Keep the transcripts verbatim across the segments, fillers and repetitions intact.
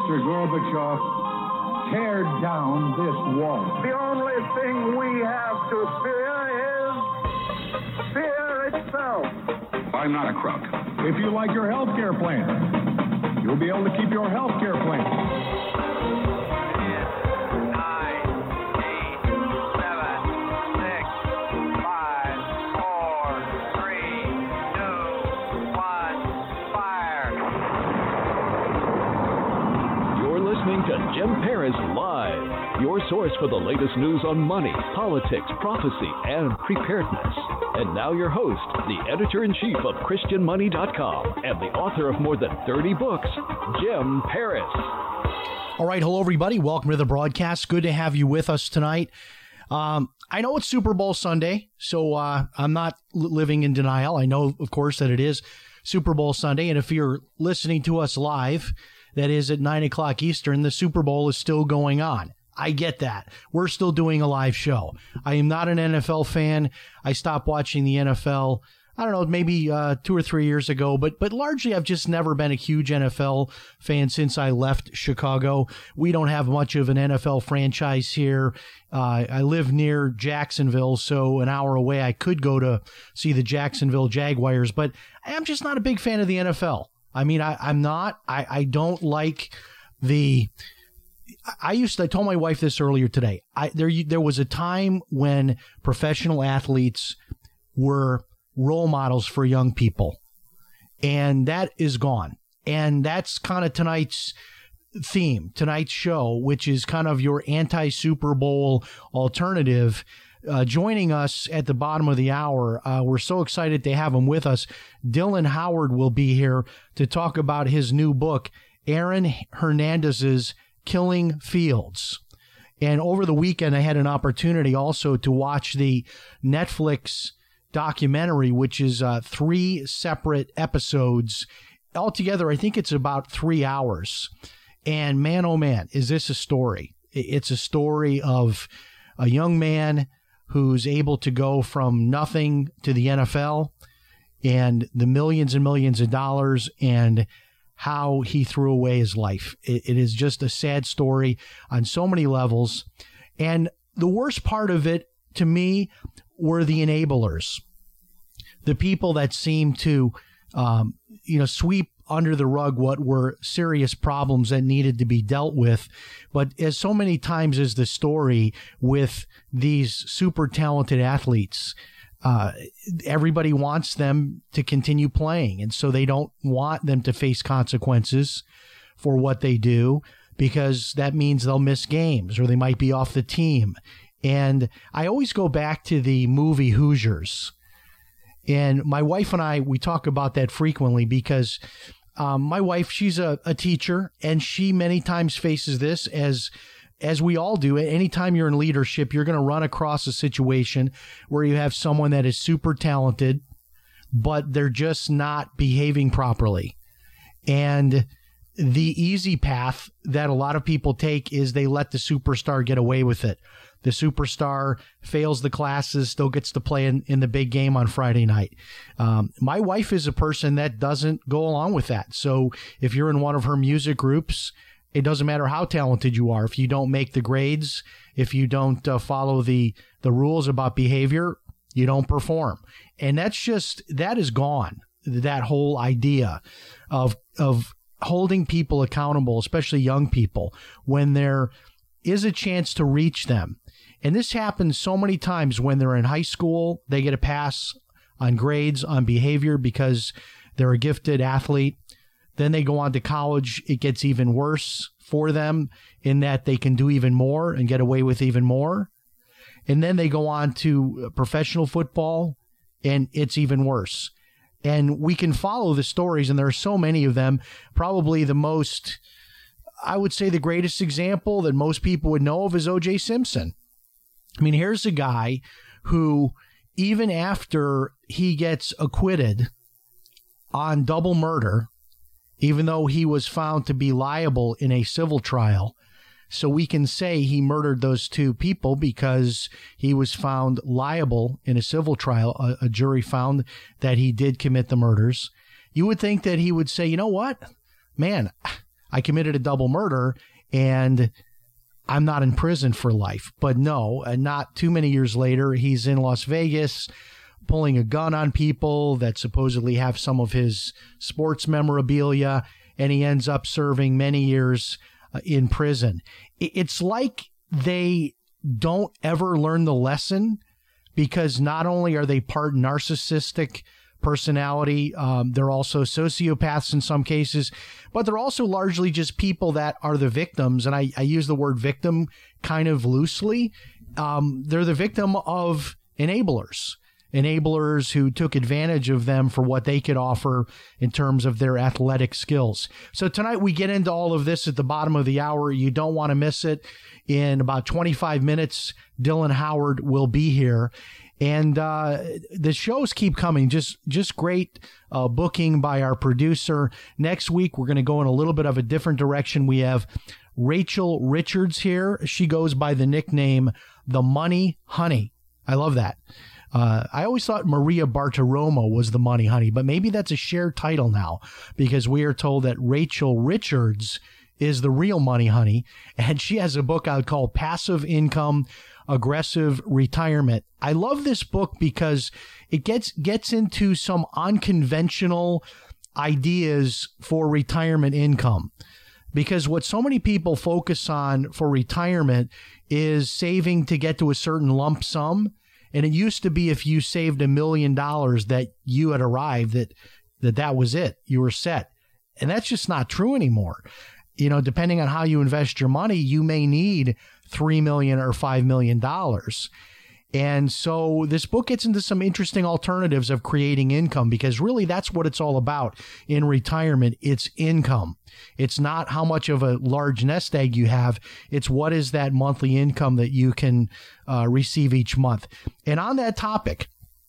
Mister Gorbachev, tear down this wall. The only thing we have to fear is fear itself. I'm not a crook. If you like your health care plan, you'll be able to keep your health care plan. To Jim Paris Live, your source for the latest news on money, politics, prophecy, and preparedness. And now your host, the editor-in-chief of Christian Money dot com and the author of more than thirty books, Jim Paris. All right, hello everybody. Welcome to the broadcast. Good to have you with us tonight. Um, I know it's Super Bowl Sunday, so uh, I'm not living in denial. I know, of course, that it is Super Bowl Sunday, and if you're listening to us live, that is at nine o'clock Eastern, the Super Bowl is still going on. I get that. We're still doing a live show. I am not an N F L fan. I stopped watching the N F L, I don't know, maybe uh, two or three years ago, but but largely I've just never been a huge N F L fan since I left Chicago. We don't have much of an N F L franchise here. Uh, I live near Jacksonville, so an hour away I could go to see the Jacksonville Jaguars, but I'm just not a big fan of the N F L. I mean, I, I'm not. I, I don't like the. I used to. I told my wife this earlier today. I there there was a time when professional athletes were role models for young people, and that is gone. And that's kind of tonight's theme, tonight's show, which is kind of your anti-Super Bowl alternative. Uh, joining us at the bottom of the hour, uh, we're so excited to have him with us. Dylan Howard will be here to talk about his new book, Aaron Hernandez's Killing Fields. And over the weekend, I had an opportunity also to watch the Netflix documentary, which is uh, three separate episodes. Altogether, I think it's about three hours. And man, oh man, is this a story. It's a story of a young man who's able to go from nothing to the N F L and the millions and millions of dollars and how he threw away his life. It, it is just a sad story on so many levels. And the worst part of it, to me, were the enablers, the people that seem to, um, you know, sweep under the rug what were serious problems that needed to be dealt with. But as so many times is the story with these super talented athletes, uh, everybody wants them to continue playing. And so they don't want them to face consequences for what they do, because that means they'll miss games or they might be off the team. And I always go back to the movie Hoosiers. And my wife and I, we talk about that frequently because um, my wife, she's a, a teacher, and she many times faces this as as we all do. Anytime you're in leadership, you're going to run across a situation where you have someone that is super talented, but they're just not behaving properly. And the easy path that a lot of people take is they let the superstar get away with it. The superstar fails the classes, still gets to play in, in the big game on Friday night. Um, my wife is a person that doesn't go along with that. So if you're in one of her music groups, it doesn't matter how talented you are. If you don't make the grades, if you don't uh, follow the, the rules about behavior, you don't perform. And that's just, that is gone. That whole idea of, of holding people accountable, especially young people, when there is a chance to reach them. And this happens so many times when they're in high school, they get a pass on grades, on behavior because they're a gifted athlete. Then they go on to college. It gets even worse for them in that they can do even more and get away with even more. And then they go on to professional football, and it's even worse. And we can follow the stories, and there are so many of them. Probably the most, I would say the greatest example that most people would know of is O J Simpson. I mean, here's a guy who, even after he gets acquitted on double murder, even though he was found to be liable in a civil trial, so we can say he murdered those two people because he was found liable in a civil trial. A, a jury found that he did commit the murders. You would think that he would say, you know what, man, I committed a double murder and I'm not in prison for life. But no, and not too many years later, he's in Las Vegas pulling a gun on people that supposedly have some of his sports memorabilia, and he ends up serving many years uh, in prison. It's like they don't ever learn the lesson, because not only are they part narcissistic personality, um, they're also sociopaths in some cases, but they're also largely just people that are the victims. And I, I use the word victim kind of loosely. Um, they're the victim of enablers. Enablers who took advantage of them for what they could offer in terms of their athletic skills. So tonight we get into all of this at the bottom of the hour. You don't want to miss it. In about twenty-five minutes, Dylan Howard will be here. And uh, the shows keep coming. Just just great uh, booking by our producer. Next week, we're going to go in a little bit of a different direction. We have Rachel Richards here. She goes by the nickname The Money Honey. I love that. Uh, I always thought Maria Bartiromo was the Money Honey, but maybe that's a shared title now, because we are told that Rachel Richards is the real Money Honey, and she has a book out called Passive Income, Aggressive Retirement. I love this book because it gets gets into some unconventional ideas for retirement income. Because what so many people focus on for retirement is saving to get to a certain lump sum. And it used to be if you saved a million dollars that you had arrived, that, that that was it. You were set. And that's just not true anymore. You know, depending on how you invest your money, you may need three million dollars or five million dollars. And so this book gets into some interesting alternatives of creating income, because really that's what it's all about in retirement. It's income. It's not how much of a large nest egg you have. It's what is that monthly income that you can uh, receive each month. And on that topic,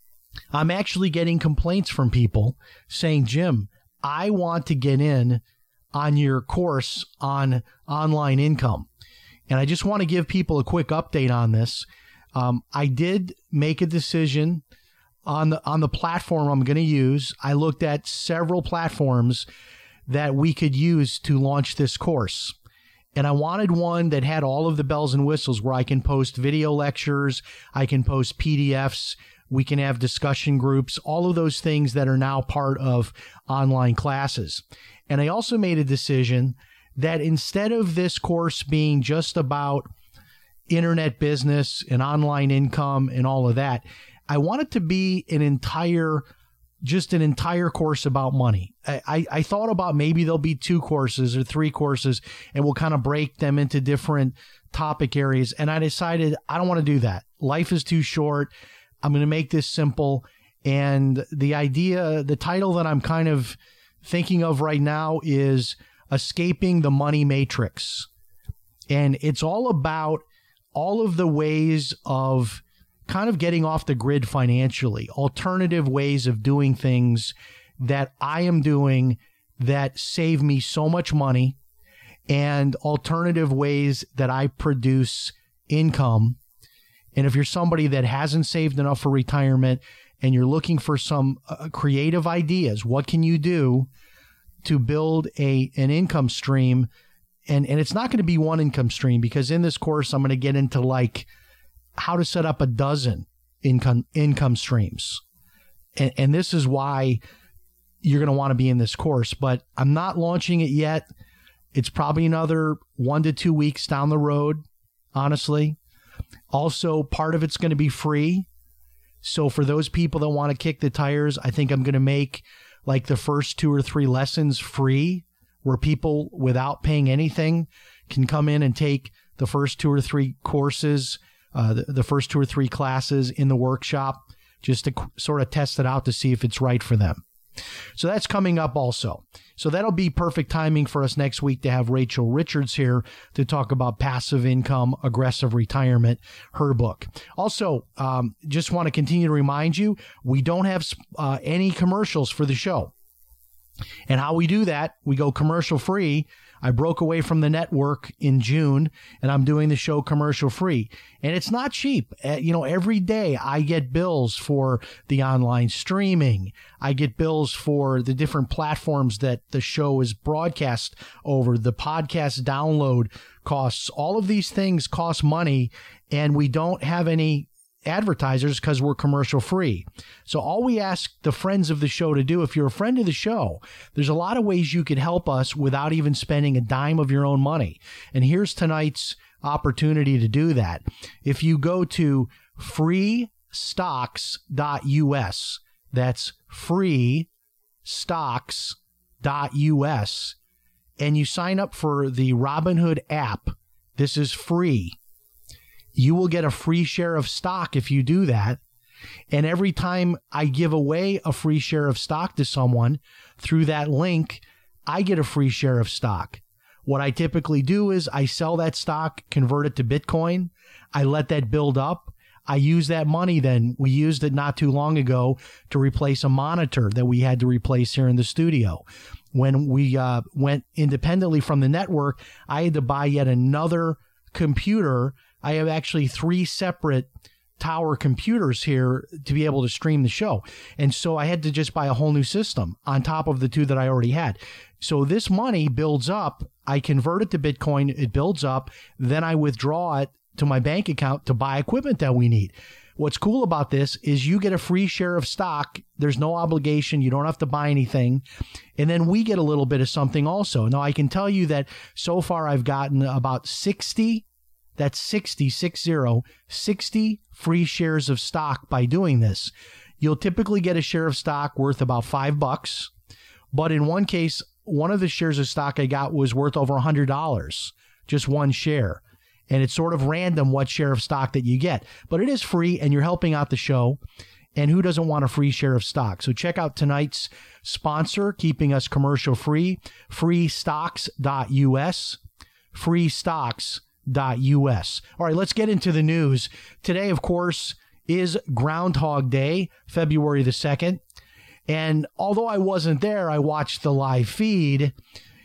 I'm actually getting complaints from people saying, Jim, I want to get in on your course on online income. And I just want to give people a quick update on this. Um, I did make a decision on the on the platform I'm going to use. I looked at several platforms that we could use to launch this course. And I wanted one that had all of the bells and whistles, where I can post video lectures, I can post P D Fs, we can have discussion groups, all of those things that are now part of online classes. And I also made a decision that instead of this course being just about internet business and online income and all of that, I want it to be an entire, just an entire course about money. I, I, I thought about maybe there'll be two courses or three courses, and we'll kind of break them into different topic areas. And I decided I don't want to do that. Life is too short. I'm going to make this simple. And the idea, the title that I'm kind of thinking of right now is Escaping the Money Matrix. And it's all about all of the ways of kind of getting off the grid financially, alternative ways of doing things that I am doing that save me so much money, and alternative ways that I produce income. And if you're somebody that hasn't saved enough for retirement and you're looking for some uh, creative ideas, what can you do to build a an income stream? And and it's not going to be one income stream, because in this course, I'm going to get into like how to set up a dozen income income streams. And, and this is why you're going to want to be in this course. But I'm not launching it yet. It's probably another one to two weeks down the road, honestly. Also, part of it's going to be free. So for those people that want to kick the tires, I think I'm going to make like the first two or three lessons free, where people without paying anything can come in and take the first two or three courses, uh, the, the first two or three classes in the workshop, just to sort of test it out to see if it's right for them. So that's coming up also. So that'll be perfect timing for us next week to have Rachel Richards here to talk about Passive Income, Aggressive Retirement, her book. Also, um, just want to continue to remind you, we don't have uh, any commercials for the show. And how we do that, we go commercial free. I broke away from the network in June, and I'm doing the show commercial free. And it's not cheap. Uh, you know, every day I get bills for the online streaming. I get bills for the different platforms that the show is broadcast over, the podcast download costs. All of these things cost money, and we don't have any advertisers because we're commercial free. So all we ask the friends of the show to do, if you're a friend of the show, there's a lot of ways you could help us without even spending a dime of your own money. And here's tonight's opportunity to do that. If you go to free stocks dot U S, that's free stocks dot U S, and you sign up for the Robinhood app, this is free. You will get a free share of stock if you do that. And every time I give away a free share of stock to someone through that link, I get a free share of stock. What I typically do is I sell that stock, convert it to Bitcoin. I let that build up. I use that money then. We used it not too long ago to replace a monitor that we had to replace here in the studio. When we uh, went independently from the network, I had to buy yet another computer. I have actually three separate tower computers here to be able to stream the show. And so I had to just buy a whole new system on top of the two that I already had. So this money builds up. I convert it to Bitcoin. It builds up. Then I withdraw it to my bank account to buy equipment that we need. What's cool about this is you get a free share of stock. There's no obligation. You don't have to buy anything. And then we get a little bit of something also. Now, I can tell you that so far I've gotten about sixty That's sixty, six zero, sixty free shares of stock by doing this. You'll typically get a share of stock worth about five bucks. But in one case, one of the shares of stock I got was worth over one hundred dollars, just one share. And it's sort of random what share of stock that you get. But it is free, and you're helping out the show. And who doesn't want a free share of stock? So check out tonight's sponsor, keeping us commercial free, free stocks dot U S, free stocks dot U S. All right, let's get into the news. Today, of course, is Groundhog Day, February the second. And although I wasn't there, I watched the live feed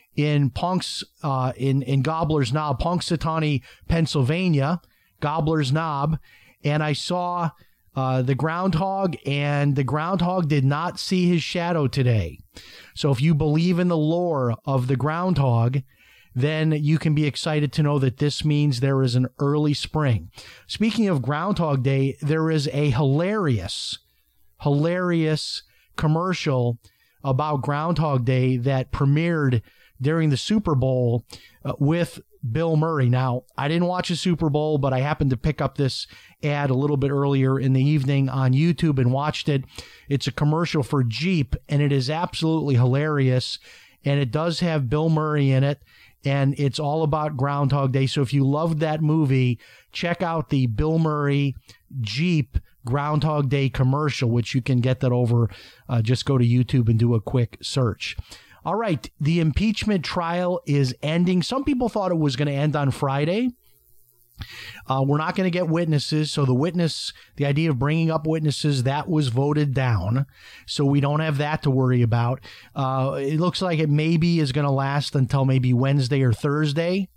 in Punks, uh, in, in Gobbler's Knob, Punxsutawney, Pennsylvania, Gobbler's Knob, and I saw uh, the groundhog, and the groundhog did not see his shadow today. So if you believe in the lore of the groundhog, then you can be excited to know that this means there is an early spring. Speaking of Groundhog Day, there is a hilarious, hilarious commercial about Groundhog Day that premiered during the Super Bowl uh, with Bill Murray. Now, I didn't watch the Super Bowl, but I happened to pick up this ad a little bit earlier in the evening on YouTube and watched it. It's a commercial for Jeep, and it is absolutely hilarious, and it does have Bill Murray in it. And it's all about Groundhog Day. So if you loved that movie, check out the Bill Murray Jeep Groundhog Day commercial, which you can get that over. Uh, just go to YouTube and do a quick search. All right. The impeachment trial is ending. Some people thought it was going to end on Friday. Uh, we're not going to get witnesses. So the witness, the idea of bringing up witnesses, that was voted down. So we don't have that to worry about. Uh, it looks like it maybe is going to last until maybe Wednesday or Thursday.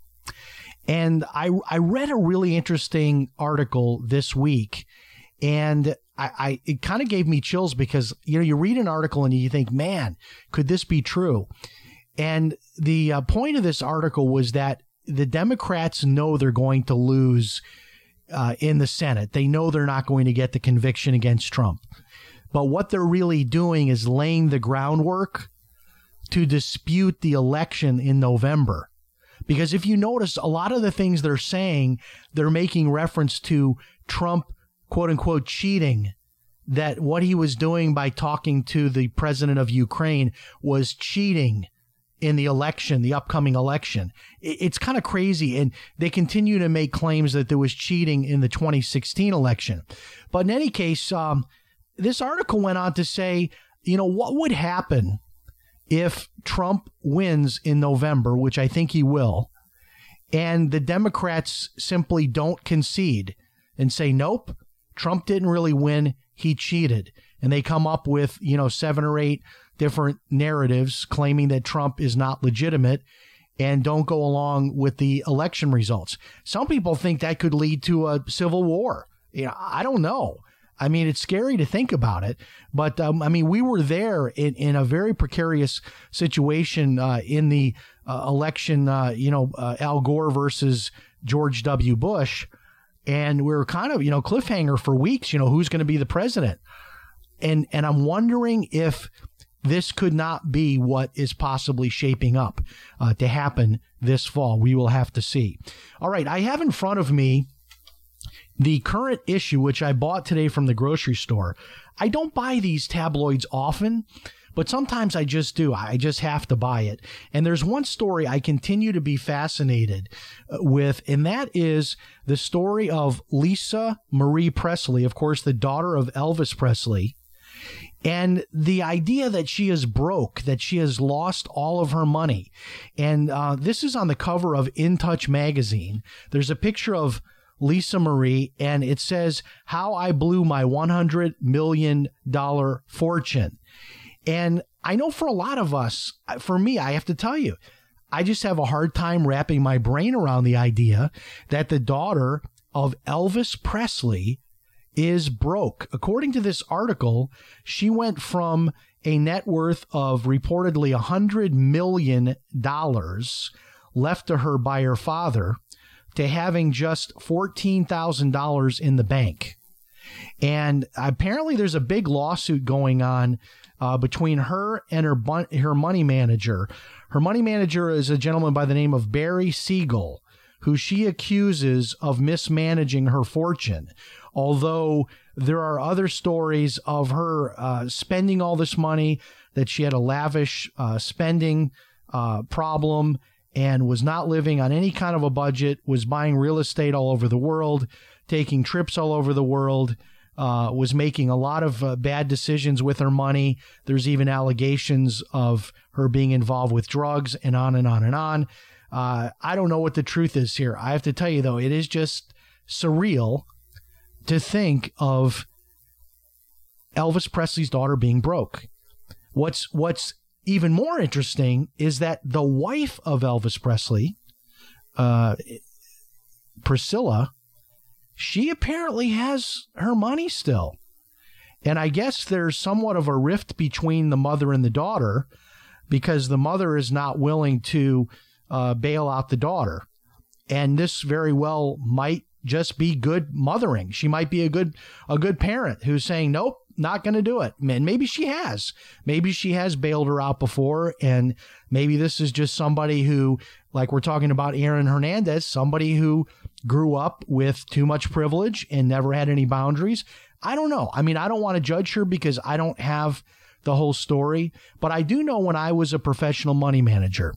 And I, I read a really interesting article this week, and I, I it kind of gave me chills because, you know, you read an article and you think, man, could this be true? And the uh, point of this article was that the Democrats know they're going to lose uh, in the Senate. They know they're not going to get the conviction against Trump. But what they're really doing is laying the groundwork to dispute the election in November. Because if you notice, a lot of the things they're saying, they're making reference to Trump, quote unquote, cheating. That what he was doing by talking to the president of Ukraine was cheating in the election, the upcoming election. It's kind of crazy. And they continue to make claims that there was cheating in the twenty sixteen election. But in any case, um, this article went on to say, you know, what would happen if Trump wins in November, which I think he will, and the Democrats simply don't concede and say, nope, Trump didn't really win, he cheated. And they come up with, you know, seven or eight different narratives claiming that Trump is not legitimate and don't go along with the election results. Some people think that could lead to a civil war. You know, I don't know. I mean, it's scary to think about it, but um, I mean, we were there in, in a very precarious situation uh, in the uh, election, uh, you know, uh, Al Gore versus George W. Bush. And we were kind of, you know, cliffhanger for weeks, you know, who's going to be the president. And, and I'm wondering if this could not be what is possibly shaping up uh, to happen this fall. We will have to see. All right. I have in front of me the current issue, which I bought today from the grocery store. I don't buy these tabloids often, but sometimes I just do. I just have to buy it. And there's one story I continue to be fascinated with, and that is the story of Lisa Marie Presley, of course, the daughter of Elvis Presley. And the idea that she is broke, that she has lost all of her money. And uh, this is on the cover of In Touch magazine. There's a picture of Lisa Marie, and it says, "How I Blew My one hundred million dollars Fortune." And I know for a lot of us, for me, I have to tell you, I just have a hard time wrapping my brain around the idea that the daughter of Elvis Presley is broke. According to this article, she went from a net worth of reportedly one hundred million dollars left to her by her father to having just fourteen thousand dollars in the bank. And apparently there's a big lawsuit going on uh, between her and her bun- her money manager. Her money manager is a gentleman by the name of Barry Siegel, who she accuses of mismanaging her fortune. Although there are other stories of her uh, spending all this money, that she had a lavish uh, spending uh, problem and was not living on any kind of a budget, was buying real estate all over the world, taking trips all over the world, uh, was making a lot of uh, bad decisions with her money. There's even allegations of her being involved with drugs and on and on and on. Uh, I don't know what the truth is here. I have to tell you, though, it is just surreal to think of Elvis Presley's daughter being broke. What's what's even more interesting is that the wife of Elvis Presley, uh, Priscilla, she apparently has her money still. And I guess there's somewhat of a rift between the mother and the daughter, because the mother is not willing to uh, bail out the daughter. And this very well might just be good mothering. She might be a good a good parent who's saying, nope, not going to do it. And maybe she has. Maybe she has bailed her out before, and maybe this is just somebody who, like we're talking about Aaron Hernandez, somebody who grew up with too much privilege and never had any boundaries. I don't know. I mean, I don't want to judge her because I don't have the whole story, but I do know when I was a professional money manager,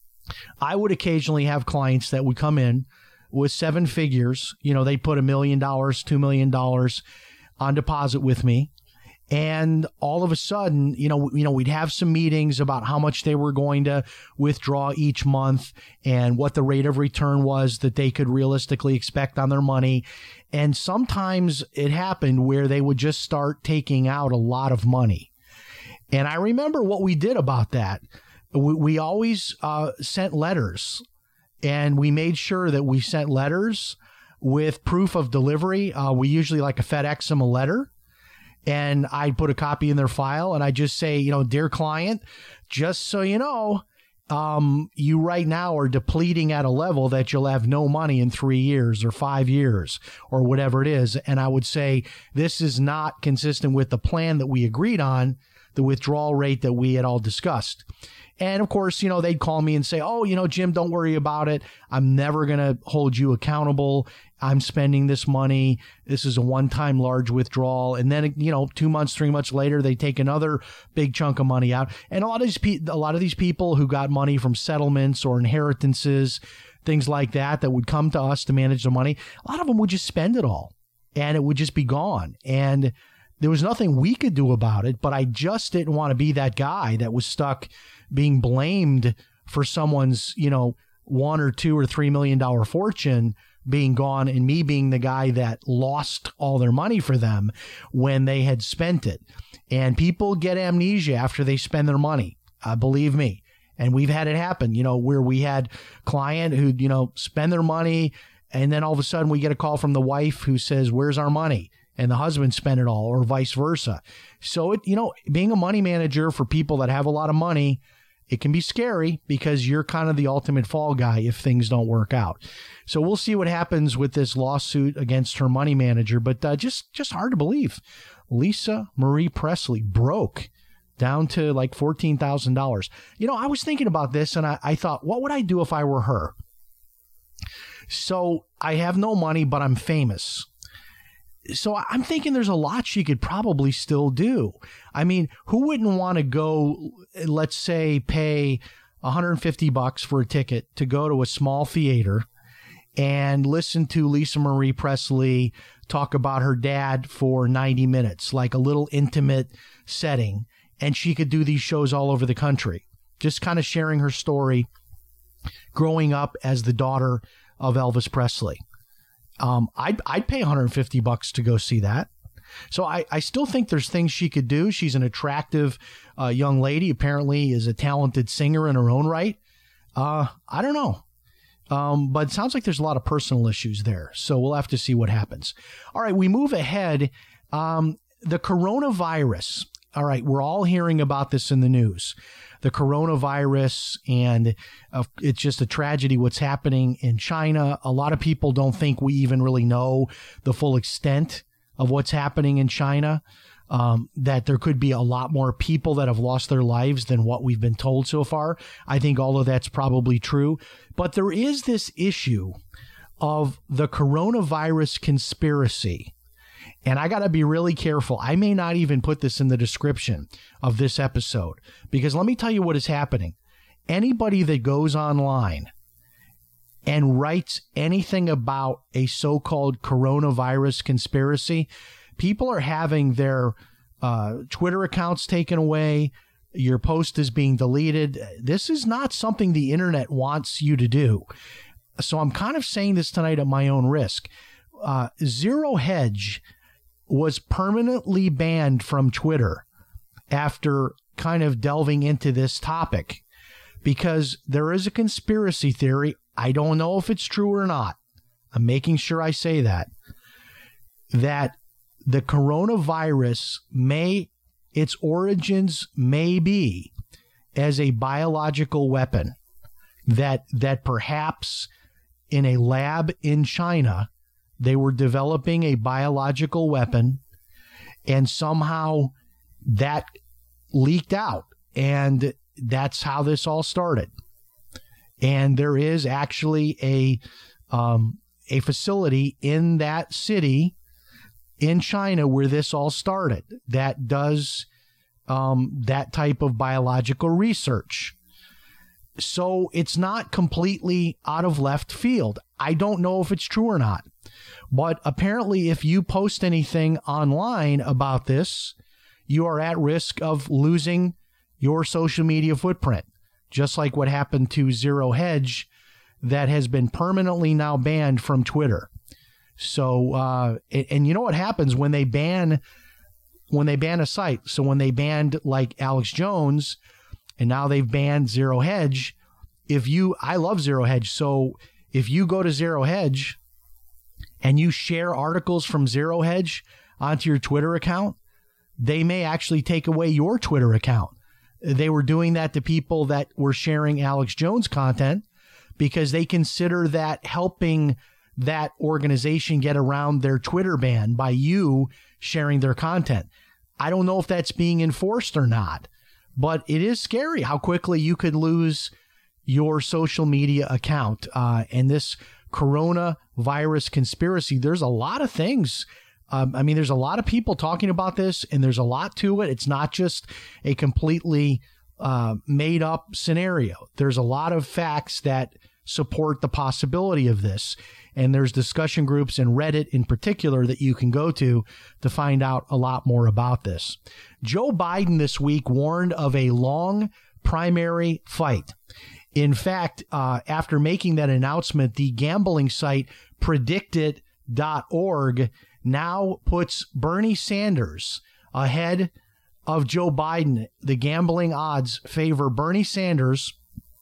I would occasionally have clients that would come in with seven figures. You know, they put a million dollars, two million dollars on deposit with me. And all of a sudden, you know, you know, we'd have some meetings about how much they were going to withdraw each month and what the rate of return was that they could realistically expect on their money. And sometimes it happened where they would just start taking out a lot of money. And I remember what we did about that. We, we always uh, sent letters, and we made sure that we sent letters with proof of delivery. Uh, we usually like a FedEx them a letter. And I'd put a copy in their file, and I just say, you know, dear client, just so you know, um, you right now are depleting at a level that you'll have no money in three years or five years or whatever it is. And I would say this is not consistent with the plan that we agreed on, the withdrawal rate that we had all discussed. And of course, you know, they'd call me and say, oh, you know, Jim, don't worry about it. I'm never going to hold you accountable. I'm spending this money. This is a one-time large withdrawal. And then, you know, two months, three months later, they take another big chunk of money out. And a lot of these, pe- a lot of these people who got money from settlements or inheritances, things like that, that would come to us to manage the money, a lot of them would just spend it all and it would just be gone. And there was nothing we could do about it, but I just didn't want to be that guy that was stuck being blamed for someone's, you know, one or two or three million dollar fortune being gone and me being the guy that lost all their money for them when they had spent it. And people get amnesia after they spend their money. Uh, believe me. And we've had it happen, you know, where we had client who, you know, spend their money and then all of a sudden we get a call from the wife who says, where's our money? And the husband spent it all, or vice versa. So, it, you know, being a money manager for people that have a lot of money, it can be scary because you're kind of the ultimate fall guy if things don't work out. So we'll see what happens with this lawsuit against her money manager. But uh, just, just hard to believe. Lisa Marie Presley broke down to like fourteen thousand dollars. You know, I was thinking about this and I, I thought, what would I do if I were her? So I have no money, but I'm famous. So I'm thinking there's a lot she could probably still do. I mean, who wouldn't want to go, let's say, pay one hundred fifty bucks for a ticket to go to a small theater and listen to Lisa Marie Presley talk about her dad for ninety minutes, like a little intimate setting. And she could do these shows all over the country, just kind of sharing her story growing up as the daughter of Elvis Presley. Um, I'd, I'd pay one hundred fifty bucks to go see that. So I, I still think there's things she could do. She's an attractive uh, young lady, apparently is a talented singer in her own right. Uh, I don't know. Um, but it sounds like there's a lot of personal issues there. So we'll have to see what happens. All right, we move ahead. Um, the coronavirus. All right, we're all hearing about this in the news. The coronavirus, and uh, it's just a tragedy what's happening in China. A lot of people don't think we even really know the full extent of what's happening in China, um, that there could be a lot more people that have lost their lives than what we've been told so far. I think all of that's probably true. But there is this issue of the coronavirus conspiracy. And I got to be really careful. I may not even put this in the description of this episode, because let me tell you what is happening. Anybody that goes online and writes anything about a so-called coronavirus conspiracy, people are having their uh, Twitter accounts taken away. Your post is being deleted. This is not something the internet wants you to do. So I'm kind of saying this tonight at my own risk. Uh, Zero Hedge was permanently banned from Twitter after kind of delving into this topic, because there is a conspiracy theory. I don't know if it's true or not. I'm making sure I say that, that the coronavirus may, its origins may be as a biological weapon, that, that perhaps in a lab in China, they were developing a biological weapon, and somehow that leaked out, and that's how this all started. And there is actually a um, a facility in that city in China where this all started that does um, that type of biological research. So it's not completely out of left field. I don't know if it's true or not. But apparently, if you post anything online about this, you are at risk of losing your social media footprint, just like what happened to Zero Hedge, that has been permanently now banned from Twitter. So, uh, and, and you know what happens when they ban when they ban a site? So when they banned like Alex Jones, and now they've banned Zero Hedge. If you, I love Zero Hedge, so if you go to Zero Hedge and you share articles from Zero Hedge onto your Twitter account, they may actually take away your Twitter account. They were doing that to people that were sharing Alex Jones content because they consider that helping that organization get around their Twitter ban by you sharing their content. I don't know if that's being enforced or not, but it is scary how quickly you could lose your social media account. Uh, and this coronavirus conspiracy, there's a lot of things. Um, I mean, there's a lot of people talking about this, and there's a lot to it. It's not just a completely uh, made up scenario. There's a lot of facts that support the possibility of this. And there's discussion groups and Reddit in particular that you can go to to find out a lot more about this. Joe Biden this week warned of a long primary fight. In fact, uh, after making that announcement, the gambling site predict it dot org now puts Bernie Sanders ahead of Joe Biden. The gambling odds favor Bernie Sanders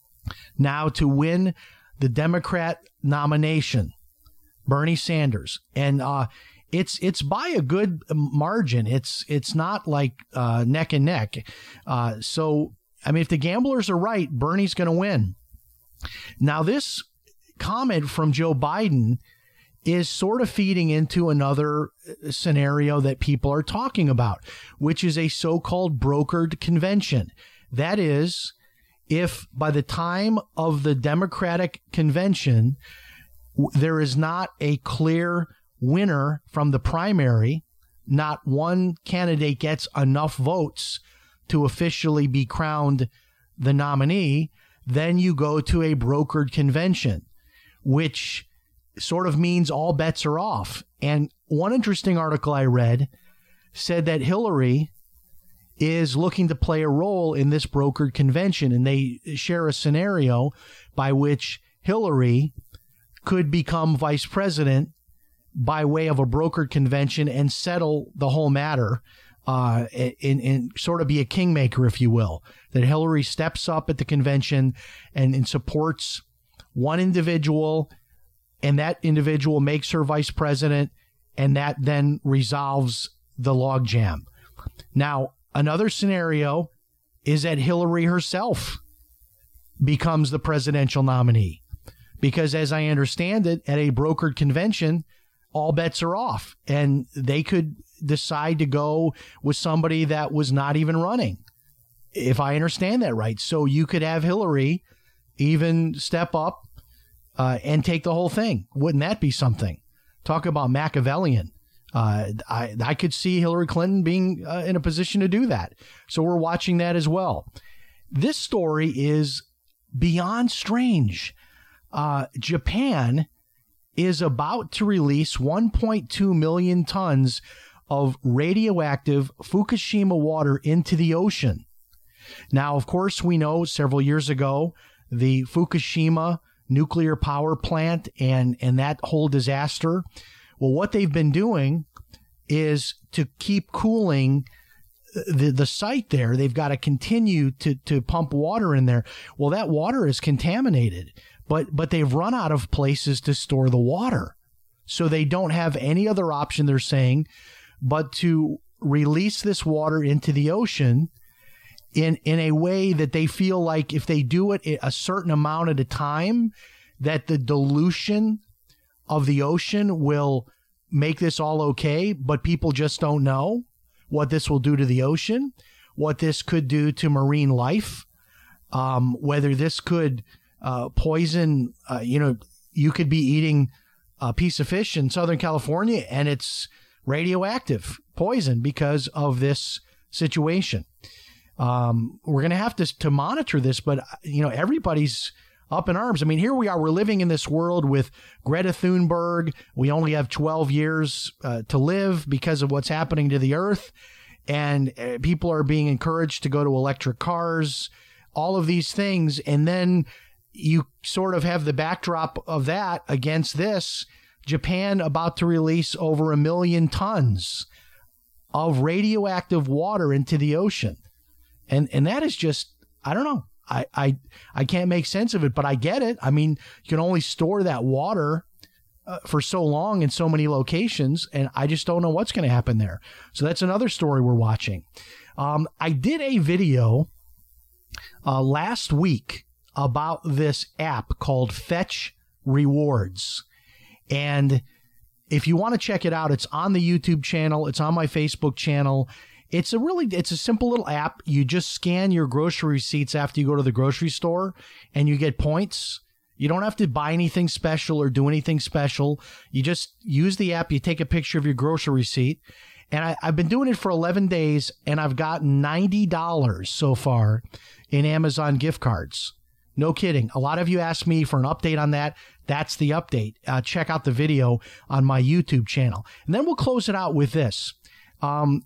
now to win the Democrat nomination. Bernie Sanders. And uh, it's it's by a good margin. It's it's not like uh, neck and neck. Uh, so, I mean, if the gamblers are right, Bernie's going to win. Now, this comment from Joe Biden is sort of feeding into another scenario that people are talking about, which is a so-called brokered convention. That is, if by the time of the Democratic convention, there is not a clear winner from the primary, not one candidate gets enough votes to officially be crowned the nominee, then you go to a brokered convention, which sort of means all bets are off. And one interesting article I read said that Hillary is looking to play a role in this brokered convention, and they share a scenario by which Hillary could become vice president by way of a brokered convention and settle the whole matter, uh, and, and sort of be a kingmaker, if you will. That Hillary steps up at the convention and, and supports one individual, and that individual makes her vice president, and that then resolves the logjam. Now, another scenario is that Hillary herself becomes the presidential nominee, because as I understand it, at a brokered convention, all bets are off, and they could decide to go with somebody that was not even running, if I understand that right. So you could have Hillary even step up uh, and take the whole thing. Wouldn't that be something? Talk about Machiavellian. Uh, I, I could see Hillary Clinton being uh, in a position to do that. So we're watching that as well. This story is beyond strange. Uh, Japan is about to release one point two million tons of radioactive Fukushima water into the ocean. Now, of course, we know several years ago, the Fukushima nuclear power plant and, and that whole disaster. Well, what they've been doing is to keep cooling the, the site there. They've got to continue to, to pump water in there. Well, that water is contaminated, but, but they've run out of places to store the water. So they don't have any other option, they're saying, but to release this water into the ocean in, in a way that they feel like if they do it a certain amount at a time, that the dilution of the ocean will make this all okay, but people just don't know what this will do to the ocean, what this could do to marine life, um, whether this could uh, poison, uh, you know, you could be eating a piece of fish in Southern California and it's radioactive poison because of this situation. Um, we're going to have to, to monitor this, but, you know, everybody's up in arms. I mean, here we are, we're living in this world with Greta Thunberg. We only have twelve years uh, to live because of what's happening to the earth. And uh, people are being encouraged to go to electric cars, all of these things. And then you sort of have the backdrop of that against this. Japan about to release over a million tons of radioactive water into the ocean. And and that is just, I don't know. I, I I can't make sense of it, but I get it. I mean, you can only store that water uh, for so long in so many locations, and I just don't know what's going to happen there. So that's another story we're watching. Um, I did a video uh, last week about this app called Fetch Rewards. And if you want to check it out, it's on the YouTube channel. It's on my Facebook channel. It's a really, it's a simple little app. You just scan your grocery receipts after you go to the grocery store and you get points. You don't have to buy anything special or do anything special. You just use the app. You take a picture of your grocery receipt. And I, I've been doing it for eleven days and I've gotten ninety dollars so far in Amazon gift cards. No kidding. A lot of you asked me for an update on that. That's the update. Uh, check out the video on my YouTube channel. And then we'll close it out with this. Um,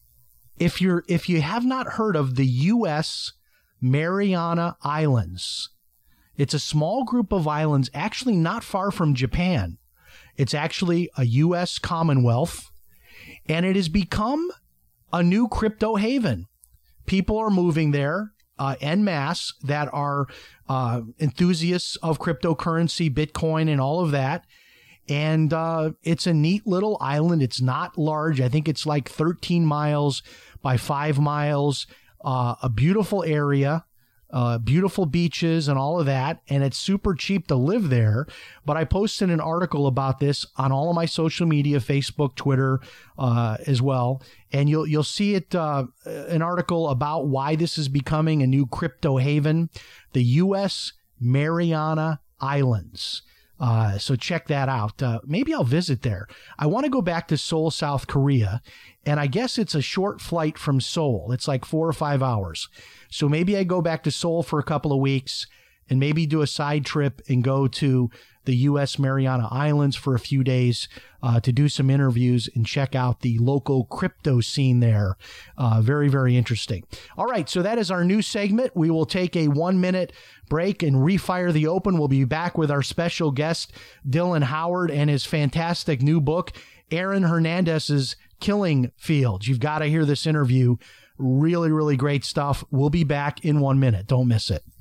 If you're if you have not heard of the U S Mariana Islands, it's a small group of islands actually not far from Japan. It's actually a U S Commonwealth, and it has become a new crypto haven. People are moving there uh, en masse that are uh, enthusiasts of cryptocurrency, Bitcoin, and all of that. And uh, it's a neat little island. It's not large. I think it's like thirteen miles by five miles, uh, a beautiful area. Uh, beautiful beaches and all of that, and it's super cheap to live there. But I posted an article about this on all of my social media, Facebook, Twitter, uh, as well, and you'll you'll see it. Uh, an article about why this is becoming a new crypto haven, the U S Mariana Islands. Uh, so check that out. Uh, maybe I'll visit there. I want to go back to Seoul, South Korea, and I guess it's a short flight from Seoul. It's like four or five hours. So maybe I go back to Seoul for a couple of weeks and maybe do a side trip and go to the U S Mariana Islands for a few days uh, to do some interviews and check out the local crypto scene there. Uh, very, very interesting. All right, so that is our new segment. We will take a one-minute break and refire the open. We'll be back with our special guest, Dylan Howard, and his fantastic new book, Aaron Hernandez's Killing Fields. You've got to hear this interview. Really, really great stuff. We'll be back in one minute. Don't miss it.